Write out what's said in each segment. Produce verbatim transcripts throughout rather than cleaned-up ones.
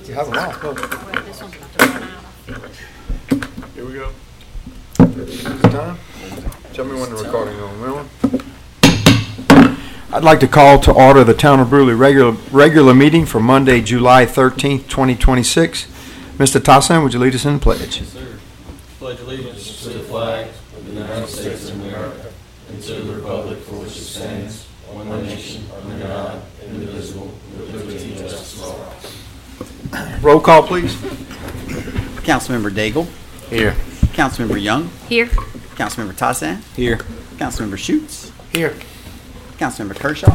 You have them all. Look. Well, this one's about to run out. I feel it. Here we go. It's time. Tell me when the recording is on. Will? I'd like to call to order the Town of Brewley regular regular meeting for Monday, July thirteenth, twenty twenty-six. Mister Tassin, would you lead us in the pledge? Yes, sir. Pledge allegiance to the flag of the United States of America and to the republic for which it stands, one nation, under God, indivisible, with liberty and justice for all. Roll call, please. Councilmember Daigle. Here. Councilmember Young. Here. Councilmember Tassin. Here. Councilmember Schutz. Here. Councilmember Kershaw.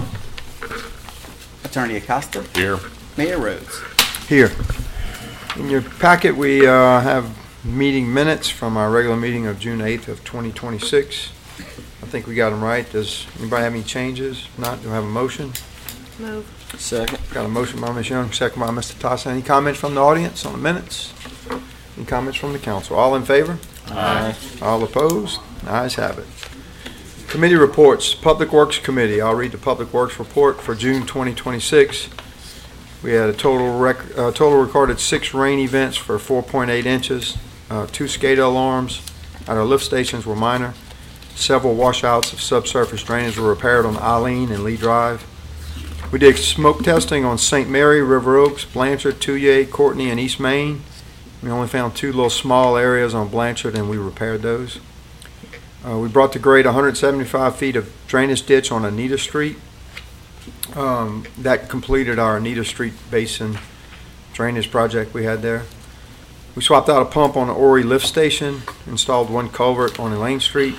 Attorney Acosta. Here. Mayor Rhodes. Here. In your packet, we uh, have meeting minutes from our regular meeting of June eighth of twenty twenty-six. I think we got them right. Does anybody have any changes? Not, do I have a motion? Move. Second. Got a motion by Miz Young, second by Mister Tassin. Any comments from the audience on the minutes? Any comments from the council? All in favor? Aye. All opposed? Ayes have it. Committee reports. Public Works Committee. I'll read the Public Works report for June twenty twenty-six. We had a total rec uh, total recorded six rain events for four point eight inches. Uh, two SCADA alarms at our lift stations were minor. Several washouts of subsurface drainage were repaired on Eileen and Lee Drive. We did smoke testing on Saint Mary, River Oaks, Blanchard, Touye, Courtney, and East Main. We only found two little small areas on Blanchard, and we repaired those. Uh, we brought to grade one hundred seventy-five feet of drainage ditch on Anita Street. Um, that completed our Anita Street Basin drainage project we had there. We swapped out a pump on the Ori lift station, installed one culvert on Elaine Street.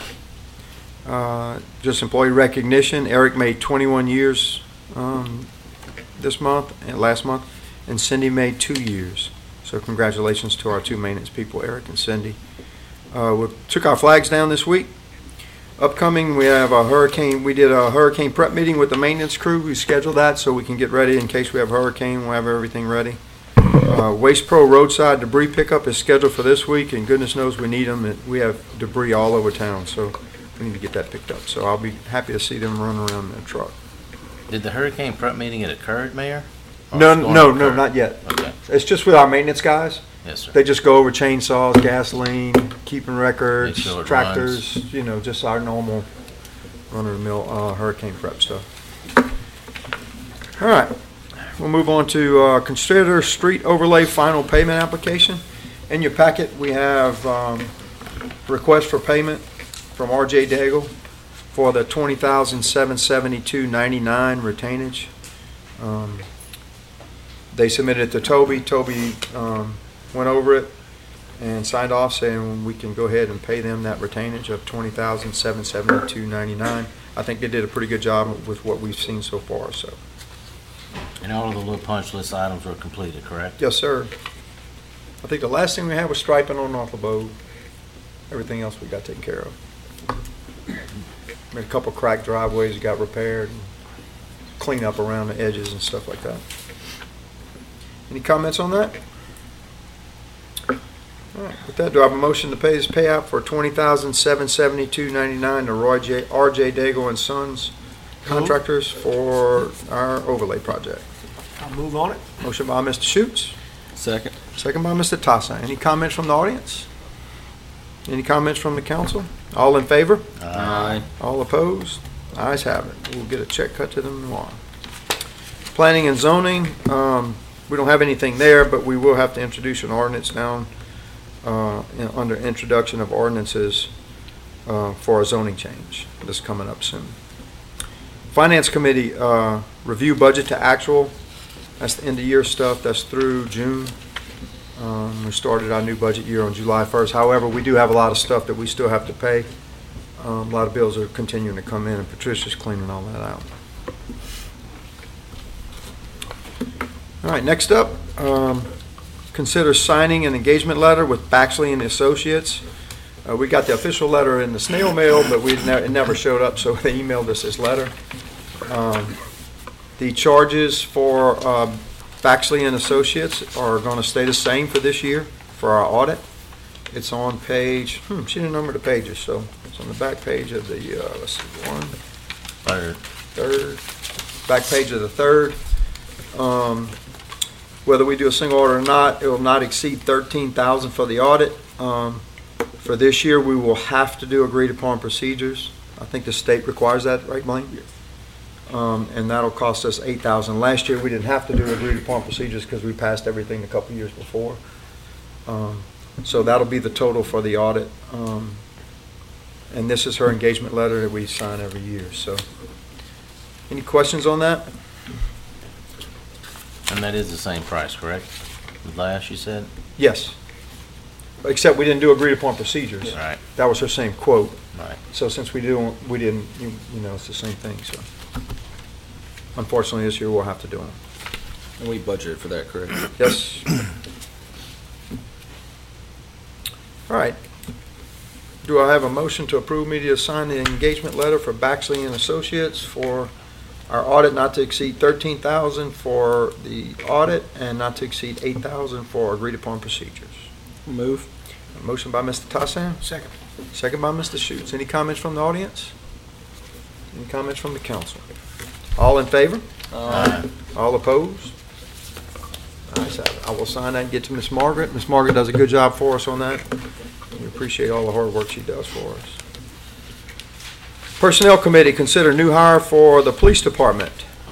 Uh, just employee recognition. Eric made twenty-one years um, this month and last month, and Cindy made two years. So congratulations to our two maintenance people, Eric and Cindy. Uh, we took our flags down this week. Upcoming, we have a hurricane. We did a hurricane prep meeting with the maintenance crew. We scheduled that so we can get ready in case we have a hurricane. We'll have everything ready. Uh, Waste Pro roadside debris pickup is scheduled for this week, and goodness knows we need them. And we have debris all over town, so we need to get that picked up. So I'll be happy to see them run around in a truck. Did the hurricane prep meeting it occurred, Mayor? Or No, it's going no, to no, occur? not yet. Okay. It's just with our maintenance guys. Yes, sir. They just go over chainsaws, gasoline, keeping records, Make sure it tractors, you know, just our normal run-of-the-mill uh, hurricane prep stuff. All right, we'll move on to uh, consider street overlay final payment application. In your packet, we have um, request for payment from R J Daigle for the twenty thousand seven hundred seventy-two dollars and ninety-nine cents retainage. Um, they submitted it to Toby. Toby um, went over it and signed off saying we can go ahead and pay them that retainage of twenty thousand seven hundred seventy-two dollars and ninety-nine cents. I think they did a pretty good job with what we've seen so far. So, And all of the little punch list items were completed, correct? yes, sir. I think the last thing we had was striping on North LeBeau. Everything else we got taken care of. Made a couple cracked driveways got repaired, and clean up around the edges and stuff like that. Any comments on that? All right, with that, do I have a motion to pay this payout for twenty thousand seven hundred seventy-two dollars and ninety-nine cents to Roy J, R J Daigle and Sons contractors for our overlay project? I'll move on it. Motion by Mister Schutz, Second. second by Mister Tassin. Any comments from the audience? Any comments from the council? All in favor? Aye. All opposed? Ayes have it. We'll get a check cut to them tomorrow. Planning and zoning, um, we don't have anything there, but we will have to introduce an ordinance down uh, in, under introduction of ordinances uh, for a zoning change. This is coming up soon. Finance Committee, uh, review budget to actual. That's the end of year stuff. That's through June. Um, we started our new budget year on July first. However, we do have a lot of stuff that we still have to pay. Um, a lot of bills are continuing to come in, and Patricia's cleaning all that out. All right, next up, um, consider signing an engagement letter with Baxley and Associates. Uh, we got the official letter in the snail mail, but we ne it never showed up, so they emailed us this letter. Um, the charges for uh, Baxley and Associates are going to stay the same for this year for our audit. It's on page, hmm, she didn't number the pages, so it's on the back page of the, uh, let's see, one, Third. third, back page of the third. Um, whether we do a single audit or not, it will not exceed thirteen thousand dollars for the audit. Um, For this year, we will have to do agreed upon procedures. I think the state requires that, right, Blaine? Um, and that'll cost us eight thousand dollars. Last year, we didn't have to do agreed upon procedures because we passed everything a couple years before. Um, so that'll be the total for the audit. Um, and this is her engagement letter that we sign every year. So, any questions on that? And that is the same price, correct? With last, you said? Yes. Except we didn't do agreed upon procedures. Right. That was her same quote. Right. So since we do, we didn't, you, you know, it's the same thing, so. Unfortunately, this year we'll have to do them. And we budgeted for that, correct? Yes. All right. Do I have a motion to approve me to sign the engagement letter for Baxley and Associates for our audit not to exceed thirteen thousand dollars for the audit and not to exceed eight thousand dollars for agreed upon procedures? Move. A motion by Mister Tassan. Second. Second by Mister Schutz. Any comments from the audience? Any comments from the council? All in favor? Aye. All opposed? Ayes have it. I will sign that and get to Miss Margaret. Miss Margaret does a good job for us on that. We appreciate all the hard work she does for us. Personnel Committee, consider new hire for the police department.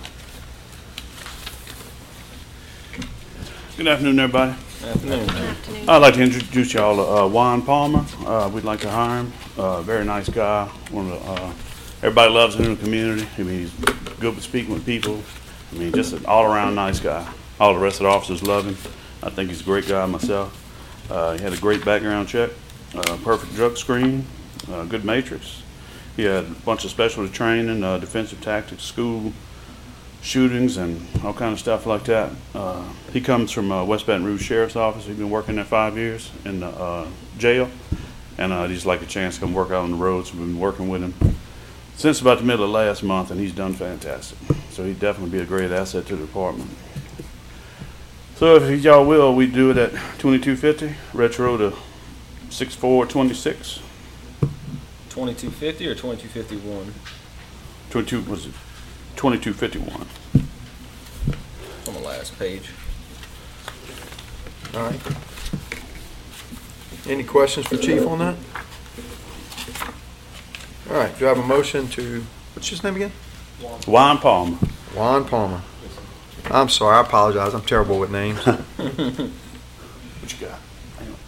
Good afternoon, everybody. Afternoon. Good afternoon. I'd like to introduce y'all to uh, Juan Palmer. Uh, we'd like to hire him. Uh, very nice guy. One of the, uh, everybody loves him in the community. I mean, he's good with speaking with people. I mean, just an all-around nice guy. All the rest of the officers love him. I think he's a great guy myself. Uh, he had a great background check, uh, perfect drug screen, uh, good matrix. He had a bunch of specialty training, uh, defensive tactics, school shootings, and all kind of stuff like that. Uh, he comes from uh, West Baton Rouge Sheriff's Office. He's been working there five years in the uh, jail, and uh, he'd just like a chance to come work out on the roads. We've been working with him since about the middle of last month, and he's done fantastic. So he'd definitely be a great asset to the department. So if y'all will, we do it at twenty-two fifty, retro to six four twenty-six. Twenty-two fifty or twenty-two fifty-one? twenty-two was it? twenty-two fifty-one. On the last page. All right. Any questions for Chief on that? All right, do I have a motion to, what's his name again? Juan Palmer. Juan Palmer. I'm sorry, I apologize. I'm terrible with names. What you got? Hang on.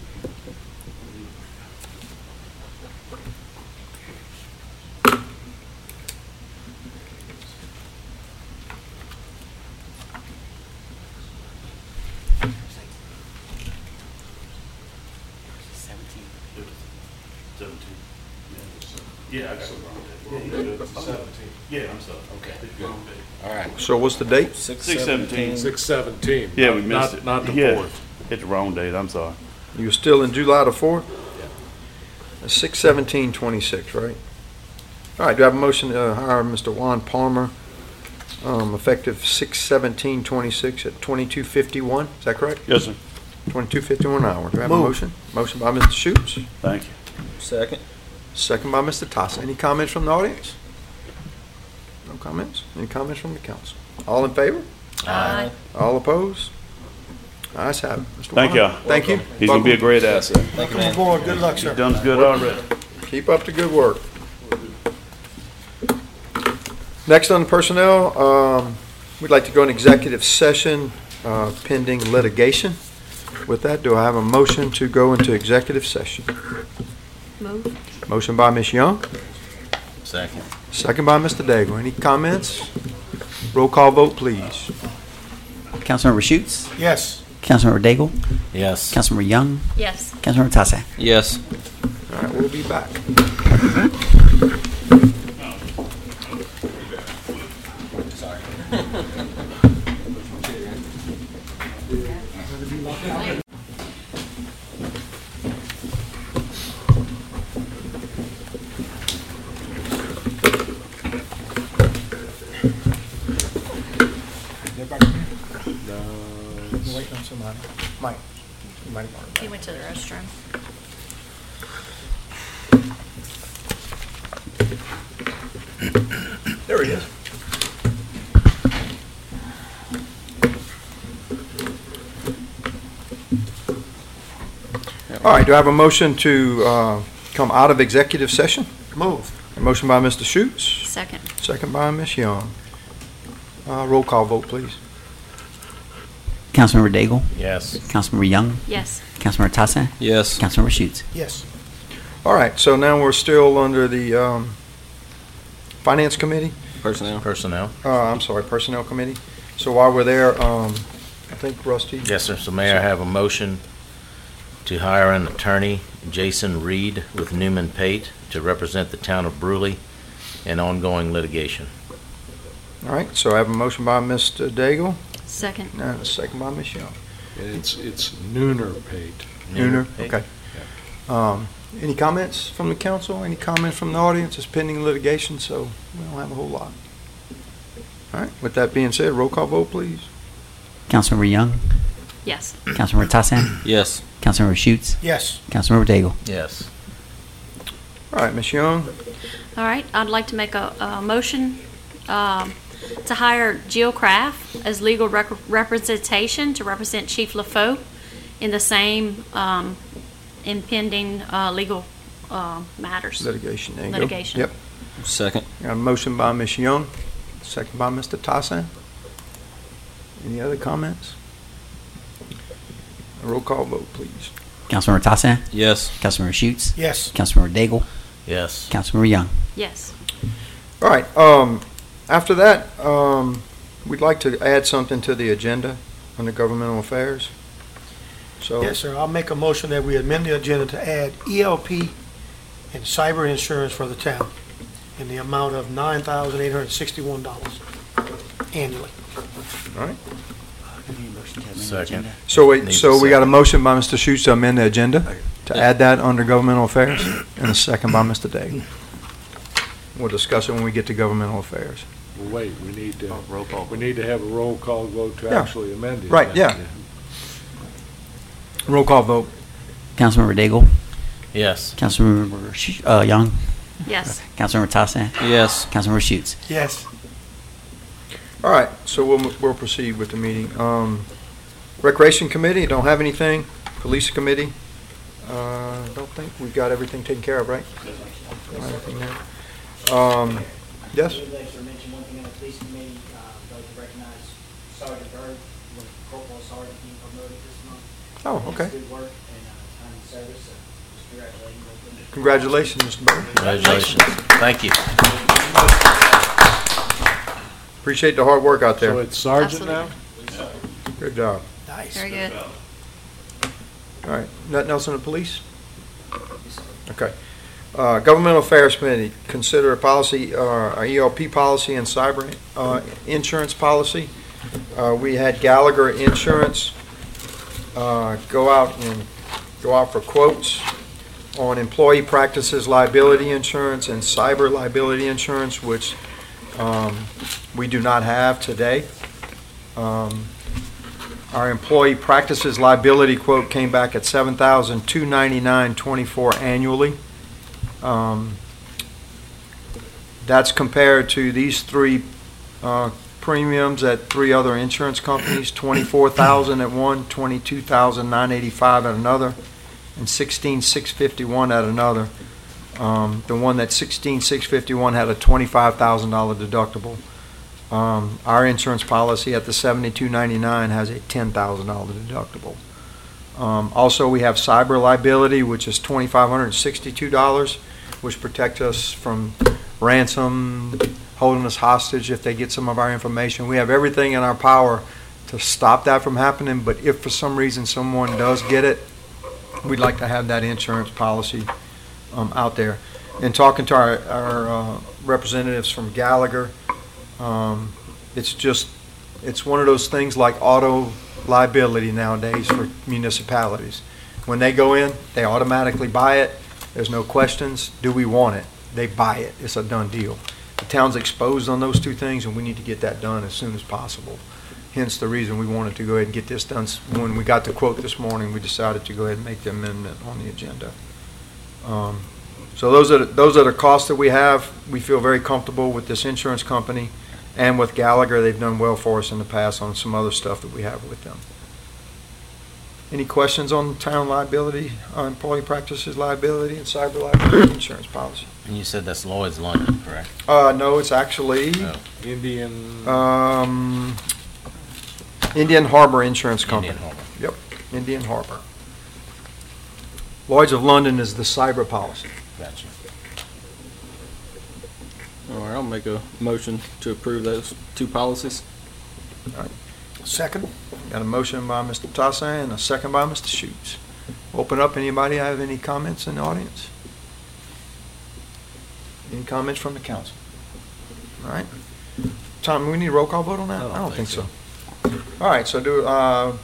Seventeen. Yeah, I got it wrong. Seventeen. Yeah, I'm sorry. Okay. All right. So what's the date? Six seventeen. Six seventeen. Yeah, we missed Not- it. Not the Yeah. fourth. Hit the wrong date, I'm sorry. You're still in July the fourth? six seventeen twenty-six, right? All right, do I have a motion to hire Mister Juan Palmer, um, effective six seventeen twenty-six at twenty-two fifty-one? Is that correct? Yes, sir. twenty-two fifty-one an hour. Do I have a motion? Motion by Mister Schutz, Thank you. Second. second by Mister Toss. Any comments from the audience? No comments? Any comments from the council? All in favor? Aye. All opposed? Ayes have it. Mister Thank Juan, y'all. Thank you. He's gonna be a great asset. Thank you, man. aboard. Good luck, He's done good already. Keep up the good work. Next on the personnel, um, we'd like to go in executive session uh, pending litigation. With that, do I have a motion to go into executive session? Move. Motion by Miz Young, Second. second by Mister Daigle. Any comments? Roll call vote, please. Councilmember Schutz, Yes. Councilmember Daigle, Yes. Councilmember Young, Yes. Councilmember Tassett. Yes. All right, we'll be back. Waiting on somebody. Mike. Mike. He went to the restroom. There he is. All right, do I have a motion to uh, come out of executive session? Move. A motion by Mister Schutz, Second. second by Miz Young. Uh, Roll call vote, please. Councilmember Daigle, Yes. Councilmember Young, Yes. Councilmember Tassett, Yes. Councilmember Schutz. Yes. All right, so now we're still under the um, Finance Committee, Personnel. Personnel. uh, I'm sorry, Personnel Committee. So while we're there, um, I think Rusty? Yes, sir. So Mayor, I have a motion to hire an attorney, Jason Reed with Newman Pate, to represent the town of Brewley in ongoing litigation. All right, so I have a motion by Mister Daigle Second. and a second by Miz Young. And it's, it's Nooner paid. Nooner, Pate. okay. Um, Any comments from the council? Any comments from the audience? It's pending litigation, so we don't have a whole lot. All right, with that being said, roll call vote, please. Councilmember Young, Yes. Councilmember Tassett, Yes. Councilmember Schutz, Yes. Councilmember Daigle. Yes. All right, Miz Young, All right, I'd like to make a, a motion um, to hire Jill Craft as legal rec- representation to represent Chief LaFoe in the same um, impending uh, legal uh, matters. litigation, there you go. Litigation. Yep. Second. Got a motion by Miz Young, second by Mister Tassin. Any other comments? A roll call vote, please. Councilmember Tassett, Yes. Councilmember Schutz, Yes. Councilmember Daigle, Yes. Councilmember Young. Yes. All right, um, after that, um, we'd like to add something to the agenda under governmental affairs. So, Yes, sir. I'll make a motion that we amend the agenda to add E L P and cyber insurance for the town in the amount of nine thousand eight hundred sixty-one dollars annually. all right. Second. So wait, Needs a so we got a second. motion by Mister Schutz to amend the agenda, to add that under governmental affairs, and a second by Mister Daigle. We'll discuss it when we get to governmental affairs. Well, wait, we need to, we need to have a roll call vote to Yeah. actually amend it. Right, yeah. Roll call vote. Councilmember Daigle, Yes. Councilmember Sch- uh, Young, Yes. Councilmember Tassett, Yes. Councilmember Schutz. Yes. All right, so we'll, we'll proceed with the meeting. Um, Recreation Committee, don't have anything. Police Committee, uh, don't think, we've got everything taken care of, right? Everything there. Um, yes? I would like to mention one thing on the police committee, uh, I'd like to recognize Sergeant Bird, with Corporal Sergeant being promoted this month. Oh, He okay. did good work and, uh, time of service, so just congratulating him. Congratulations, Mister Bird. Congratulations. Thank you. Appreciate the hard work out So there. it's sergeant now? Absolutely. Good job. Nice. Very good. All right, nothing else on the police? Okay. Uh, Governmental Affairs Committee, consider a policy, uh, our E L P policy and cyber uh, insurance policy. Uh, We had Gallagher Insurance uh, go out and go out for quotes on employee practices liability insurance and cyber liability insurance, which um, we do not have today. Um, Our employee practices liability quote came back at seven thousand two hundred ninety-nine dollars and twenty-four cents annually. Um, That's compared to these three uh, premiums at three other insurance companies, twenty-four thousand dollars at one, twenty-two thousand nine hundred eighty-five dollars at another, and sixteen thousand six hundred fifty-one dollars at another. Um, The one that sixteen thousand six hundred fifty-one dollars had a twenty-five thousand dollars deductible. Um, Our insurance policy at the seventy-two ninety-nine has a ten thousand dollars deductible. Um, Also, we have cyber liability, which is twenty-five hundred sixty-two dollars, which protects us from ransom, holding us hostage if they get some of our information. We have everything in our power to stop that from happening, but if for some reason someone does get it, we'd like to have that insurance policy um, out there. And talking to our, our uh, representatives from Gallagher, um, it's just, it's one of those things like auto liability nowadays for municipalities. When they go in, they automatically buy it. There's no questions. Do we want it? They buy it. It's a done deal. The town's exposed on those two things, and we need to get that done as soon as possible. Hence the reason we wanted to go ahead and get this done. When we got the quote this morning, we decided to go ahead and make the amendment on the agenda. Um, so those are the, those are the costs that we have. We feel very comfortable with this insurance company and with Gallagher. They've done well for us in the past on some other stuff that we have with them. Any questions on town liability, uh, employee practices liability, and cyber liability insurance policy? And you said that's Lloyd's London, correct? Uh, no, it's actually, No. Indian, um, Indian Harbor Insurance Company. Indian Harbor. Yep, Indian Harbor. Lloyd's of London is the cyber policy. Gotcha. All right, I'll make a motion to approve those two policies. Second, got a motion by Mister Toussaint and a second by Mister Schutz. Open up, anybody have any comments in the audience? Any comments from the council? All right. Tom, we need a roll call vote on that? I don't think so. All right, so do, uh,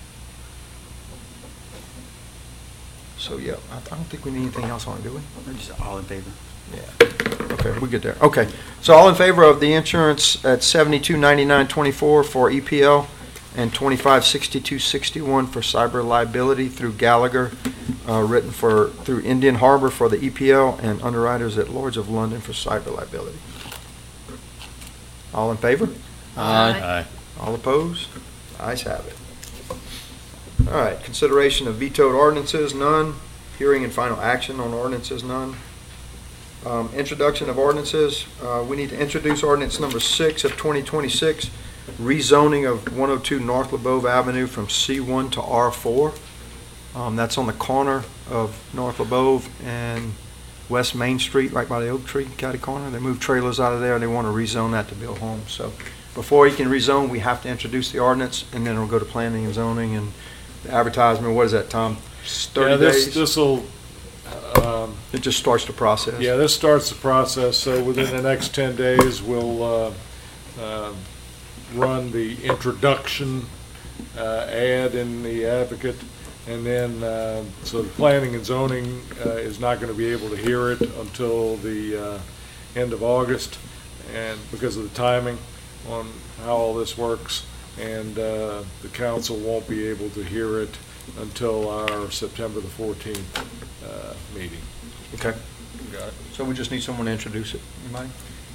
so yeah, I I don't think we need anything else on it, do we? We're just all in favor. Yeah. Okay, we get there. Okay, so all in favor of the insurance at seventy-two ninety-nine twenty-four for E P L and twenty-five sixty-two sixty-one for cyber liability through Gallagher, uh, written for, through Indian Harbor for the E P L and underwriters at Lloyd's of London for cyber liability. All in favor? Aye. Aye. All opposed? Ayes have it. All right, consideration of vetoed ordinances, none. Hearing and final action on ordinances, none. Um, Introduction of ordinances, uh, we need to introduce ordinance number six of twenty twenty-six, rezoning of one oh two North LeBeau Avenue from C one to R four. Um, That's on the corner of North LeBeau and West Main Street, right by the oak tree, catty corner. They moved trailers out of there, and they want to rezone that to build homes. So before you can rezone, we have to introduce the ordinance, and then it'll go to planning and zoning and the advertisement. What is that, Tom? yeah, thirty this, days? this'll, um, It just starts the process. yeah, this starts the process, so within the next ten days, we'll, uh, uh, run the introduction, uh, ad in the Advocate, and then, uh, so the planning and zoning, uh, is not gonna be able to hear it until the, uh, end of August, and because of the timing on how all this works, and, uh, the council won't be able to hear it until our September the fourteenth, uh, meeting. Okay. Got it. So we just need someone to introduce it. Anybody?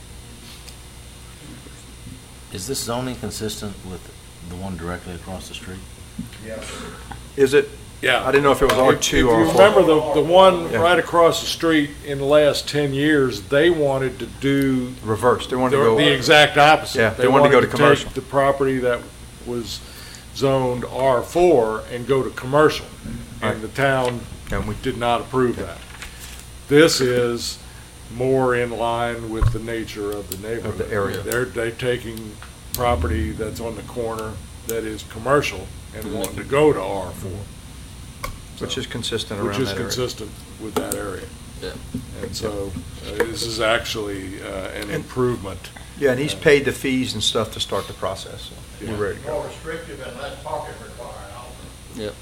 Is this zoning consistent with the one directly across the street? Is it? Yeah. I didn't know if it was R If- two or If you R four. remember the, the one Yeah. right across the street in the last ten years, they wanted to do Reverse. They wanted the, to go. the exact opposite. Yeah, they wanted to go to commercial. Take the property that was zoned R four and go to commercial, Right. and the town And we- did not approve that. This is more in line with the nature of the neighborhood. Of the area. They're, they're taking property that's on the corner that is commercial and wanting to go to R four. Which is consistent around Which that is area. consistent with that area. Yeah. And so, uh, this is actually, uh, an improvement. Yeah, and he's paid the fees and stuff to start the process, so Yeah. we're ready to go. restrictive and less parking required also. Yep.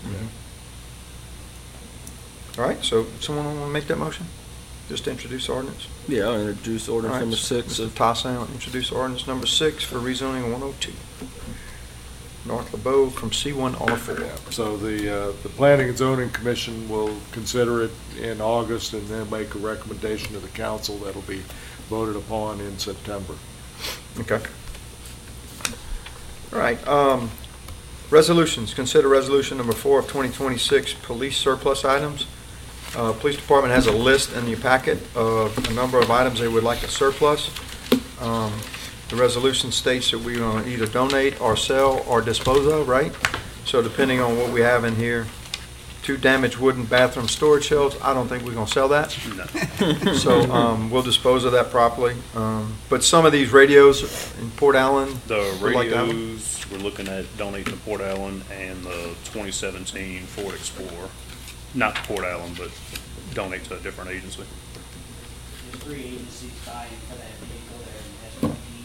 All right, so someone want to make that motion? Just to introduce ordinance? Yeah, I'll introduce All ordinance right, number six Mister of Toussaint will introduce ordinance number six for rezoning one oh two. North LeBeau from C one to R four. So the, uh, the Planning and Zoning Commission will consider it in August and then make a recommendation to the council that'll be voted upon in September. Okay. All right, um, resolutions, consider resolution number four of twenty twenty-six, police surplus items. Uh, Police Department has a list in your packet of a number of items they would like to surplus. Um, The resolution states that we're going to either donate or sell or dispose of, right? So depending on what we have in here, two damaged wooden bathroom storage shelves, I don't think we're going to sell that. So um, we'll dispose of that properly. Um, But some of these radios in Port Allen, The We'd like to have 'em. radios, we're looking at donating to Port Allen and the twenty seventeen Ford Explorer. Not to Port Allen, but donate to a different agency. There's three agencies buying for that vehicle there in S P D.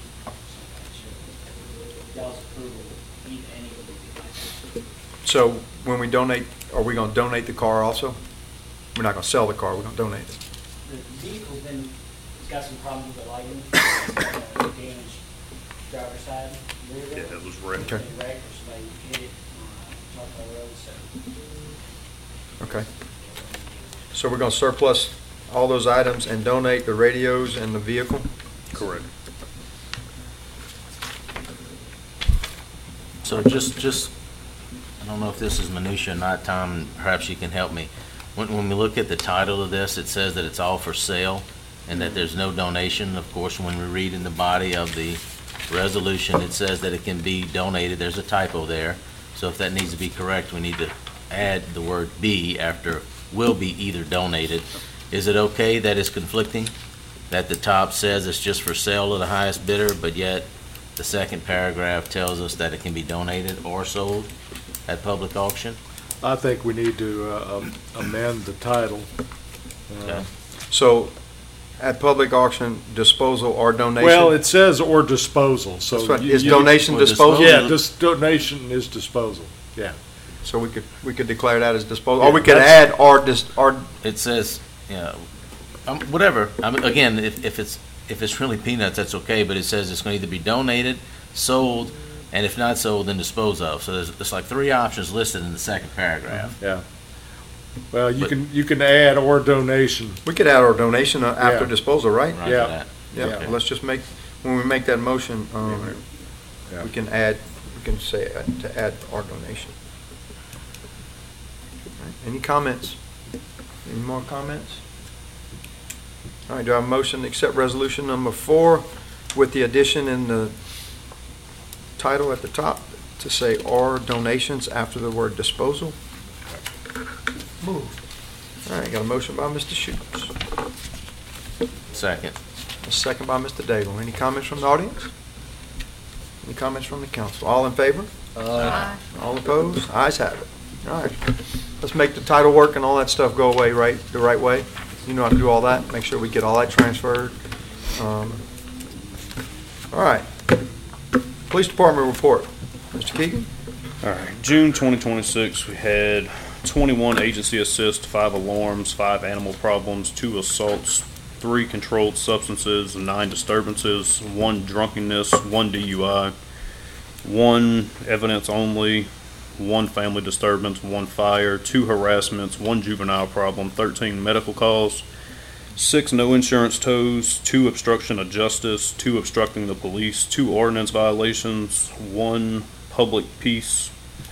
Y'all's approval, either any of them. so when we donate, are we going to donate the car also? We're not going to sell the car, we're going to donate it. The vehicle's been, it's got some problems with the lighting, uh, damaged driver's side, rear Yeah, end. it was wrecked. Okay. Been wrecked or somebody hit it on uh, Charcoal Road, so. Okay. So we're going to surplus all those items and donate the radios and the vehicle? Correct. So just, just, I don't know if this is minutia or not, Tom, perhaps you can help me. When, when we look at the title of this, it says that it's all for sale and that there's no donation. Of course, when we read in the body of the resolution, it says that it can be donated. There's a typo there. So if that needs to be correct, we need to add the word "be" after "will be either donated." Is it okay that it's conflicting? That the top says it's just for sale to the highest bidder, but yet the second paragraph tells us that it can be donated or sold at public auction? I think we need to uh, um, amend the title. Uh, Okay. So, at public auction, disposal or donation? Well, it says "or disposal," so. That's right. you- Is you- donation Or disposal? Yeah, this donation is disposal, yeah. So we could, we could declare that as disposal, or we Yeah, could that's- add or dis, or, It says, yeah, um, whatever. I mean, again, if, if it's, if it's really peanuts, that's okay, but it says it's going to either be donated, sold, and if not sold, then disposed of. So there's, there's like three options listed in the second paragraph. Yeah. Well, you But- can, you can add "or donation." we could add or donation uh, after Yeah. disposal, right? Roger Yeah. that. Yeah, Yeah. well, let's just make, when we make that motion, um, Yeah. we can add, we can say uh, to add or donation. All right, any comments? Any more comments? All right, do I have a motion to accept resolution number four with the addition in the title at the top to say "or donations" after the word disposal? Moved. All right, got a motion by Mister Schutz, Second. a second by Mister Daigle. Any comments from the audience? Any comments from the council? All in favor? Aye. All opposed? Ayes have it. All right. Let's make the title work and all that stuff go away right, the right way. You know how to do all that. Make sure we get all that transferred. Um, All right. Police Department report. Mister Keegan? All right, June twenty twenty-six, we had twenty-one agency assists, five alarms, five animal problems, two assaults, three controlled substances, nine disturbances, one drunkenness, one D U I, one evidence only, one family disturbance, one fire, two harassments, one juvenile problem, thirteen medical calls, six no insurance tows, two obstruction of justice, two obstructing the police, two ordinance violations, one public peace,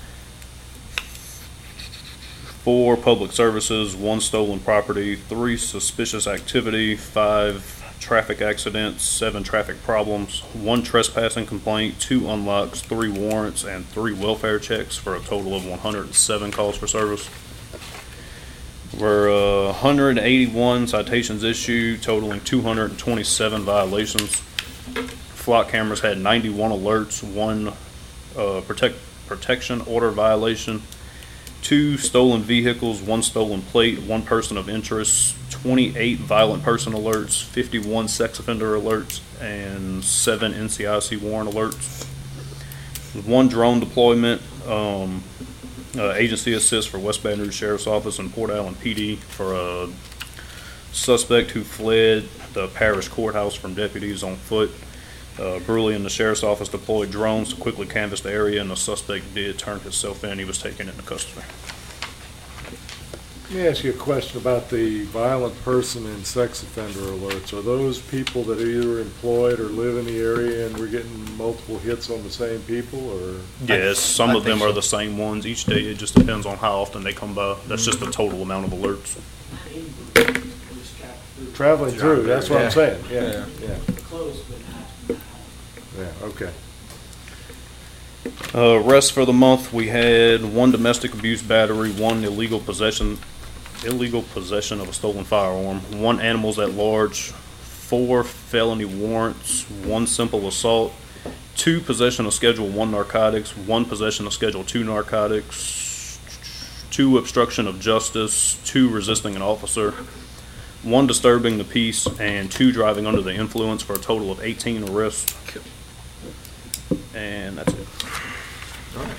four public services, one stolen property, three suspicious activity, five traffic accidents, seven traffic problems, one trespassing complaint, two unlocks, three warrants, and three welfare checks for a total of one hundred seven calls for service. Were uh, one hundred eighty-one citations issued, totaling two hundred twenty-seven violations. Flock cameras had ninety-one alerts, one uh, protect, protection order violation, two stolen vehicles, one stolen plate, one person of interest, twenty-eight violent person alerts, fifty-one sex offender alerts, and seven N C I C warrant alerts. One drone deployment, um, uh, agency assist for West Baton Rouge Sheriff's Office and Port Allen P D for a suspect who fled the parish courthouse from deputies on foot. Uh, Bruley and the Sheriff's Office deployed drones to quickly canvass the area, and the suspect did turn himself in. He was taken into custody. Let me ask you a question about the violent person and sex offender alerts. Are those people that are either employed or live in the area and we're getting multiple hits on the same people, or? Yes, some I of them think are so. the same ones each day. It just depends on how often they come by. That's just the total amount of alerts. Traveling through, that's what Yeah. I'm saying, yeah, yeah, Close, but not. yeah, okay. Uh, rest for the month, we had one domestic abuse battery, one illegal possession, illegal possession of a stolen firearm, one animals at large, four felony warrants, one simple assault, two possession of Schedule One narcotics, one possession of Schedule Two narcotics, two obstruction of justice, two resisting an officer, one disturbing the peace, and two driving under the influence for a total of eighteen arrests. And that's it. All right.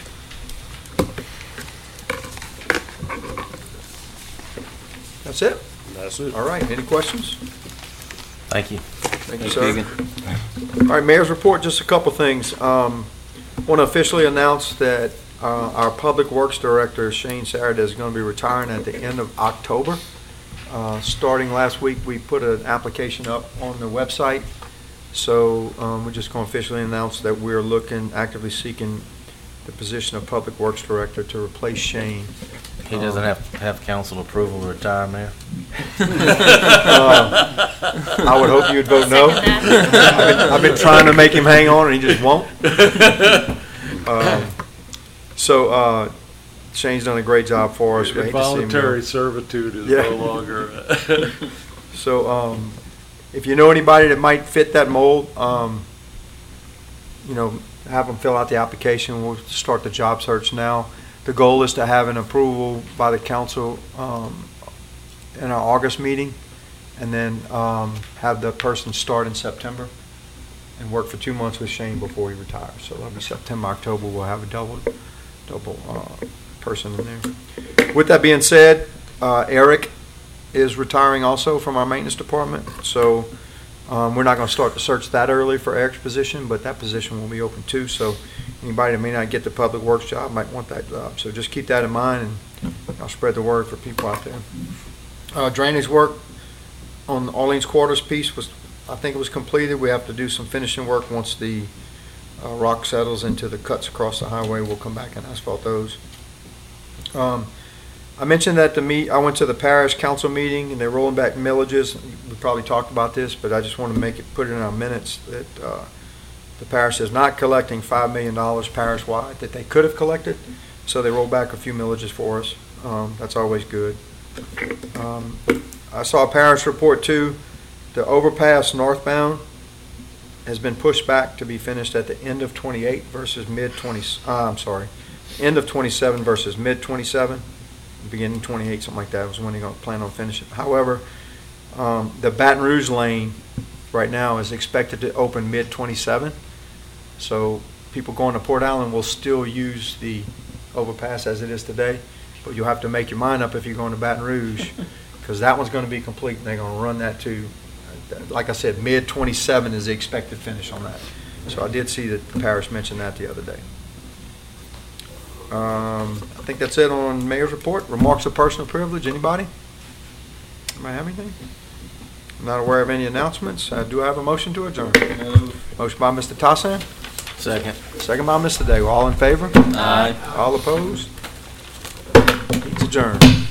That's it? That's it. All right, any questions? Thank you. Thank you, Thank sir. All right, Mayor's report, just a couple things. Um, want to officially announce that uh, our Public Works Director, Shane Sarada, is going to be retiring at the end of October. Uh, Starting last week, we put an application up on the website. So um, we're just going to officially announce that we're looking, actively seeking the position of Public Works Director to replace Shane. He doesn't have to have council approval to retire, Mayor? Uh, I would hope you'd vote no. Second that. I've been- I've been trying to make him hang on, and he just won't. Um, So uh, Shane's done a great job for us. We hate to see him go. Voluntary servitude is Yeah. no longer. So um, if you know anybody that might fit that mold, um, you know, have them fill out the application. We'll start the job search now. The goal is to have an approval by the council um, in our August meeting, and then um, have the person start in September and work for two months with Shane before he retires. So that'll be September, October, we'll have a double, double uh, person in there. With that being said, uh, Eric is retiring also from our maintenance department. So um, we're not going to start the search that early for Eric's position, but that position will be open too. So anybody that may not get the public works job might want that job. So just keep that in mind, and I'll spread the word for people out there. Uh, drainage work on Orleans Quarters piece was, I think it was completed. We have to do some finishing work once the uh, rock settles into the cuts across the highway. We'll come back and asphalt those. Um, I mentioned that the meet, I went to the parish council meeting, and they're rolling back millages. We probably talked about this, but I just want to make it, put it in our minutes that uh, the parish is not collecting five million dollars parish-wide that they could have collected. So they rolled back a few millages for us. Um, that's always good. Um, I saw a parish report too. The overpass northbound has been pushed back to be finished at the end of twenty-eight versus mid twenty. Uh, I'm sorry, end of twenty-seven versus mid twenty-seven. Beginning twenty-eight, something like that was when they're going to plan on finishing. However, um, the Baton Rouge lane right now is expected to open mid twenty-seven. So people going to Port Allen will still use the overpass as it is today, but you'll have to make your mind up if you're going to Baton Rouge, because that one's going to be complete, and they're going to run that to, like I said, mid twenty-seven is the expected finish on that. So I did see that the parish mentioned that the other day. Um, I think that's it on Mayor's report. Remarks of personal privilege, anybody? Anybody have anything? I'm not aware of any announcements. Uh, do I have a motion to adjourn? Motion by Mister Tassan. Second. Second by Mister Daigle. All in favor? Aye. All opposed? It's adjourned.